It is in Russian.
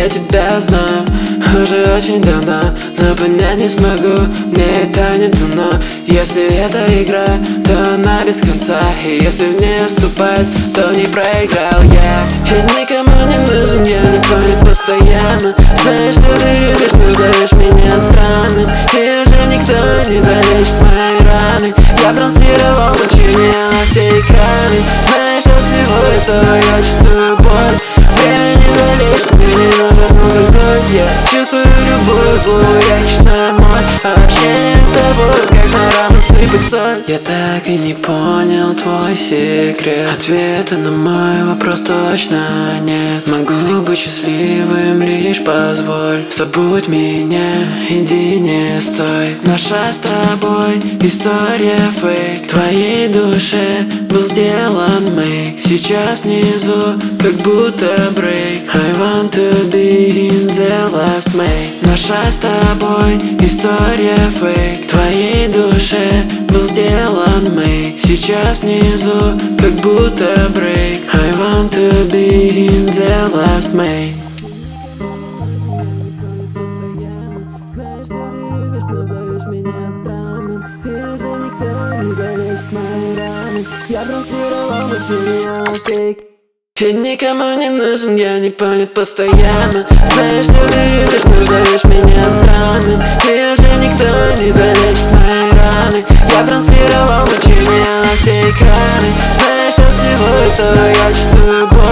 Я тебя знаю уже очень давно, но понять не смогу, мне это не дано. Если это игра, то она без конца, и если в нее вступать, то не проиграл я. Я никому не нужен, я не понят постоянно. Знаешь, что ты любишь, но зовешь меня странным, и уже никто не залечит мои раны. Я транслировал значение на все экраны. Знаешь, от всего этого я чувствую боль. Время не залечит, мне не нужен новый год. Я чувствую любую злую реакчную боль, а общение с тобой как на рану сыпать соль. Я так и не понял твой секрет. Ответа на мой вопрос точно нет. Могу быть счастливым, лишь позволь. Забудь меня, иди не стой. Наша с тобой история фейк. В твоей душе был сделан мейк. Сейчас внизу как будто брейк. I want to be in the last make. Наша с тобой история фейк. В твоей душе был сделан мейк. Сейчас внизу как будто брейк. I want to be in the last make. Знаешь, что ты любишь, но зовешь меня странным, и уже никто не залечит мои раны. Я транслировал материал на стейк. Я никому не нужен, я не понят постоянно. Знаешь, что ты любишь, но зовешь меня странным, и уже никто не залечит мои раны. Я транслировал значение на все экраны. Знаешь, от всего этого я чувствую боль.